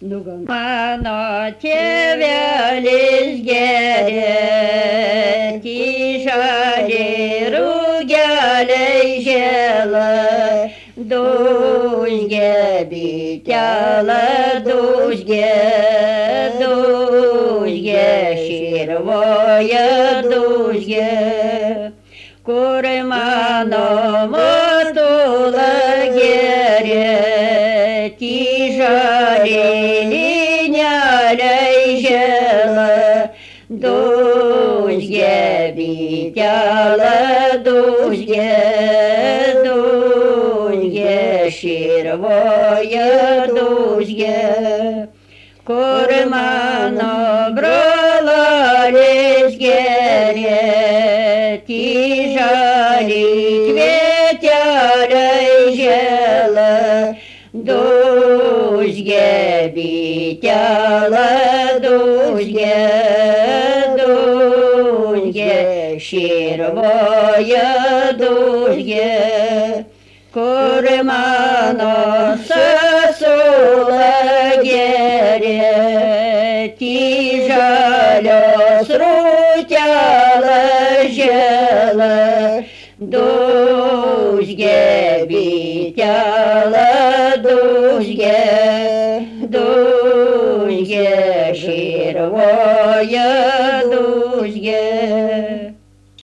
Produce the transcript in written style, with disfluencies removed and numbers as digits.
Mano tėvelis geria, tyšalė rūgeliai žėla, dūžgė bitelą, dūžgė širvoje, dūžgė, kur mano motula geria, tyšalė dūžgė bitelą, dūžgė širvoje, dūžgė, kur mano brolalis geria, tyžalį kvieteliai žėla, dūžgė bitelą, dūžgė širvoje, dūžgė, kur mano sasula geria, tyžalios rūtelas žėla, dūžgė bitelą, dūžgė širvoje,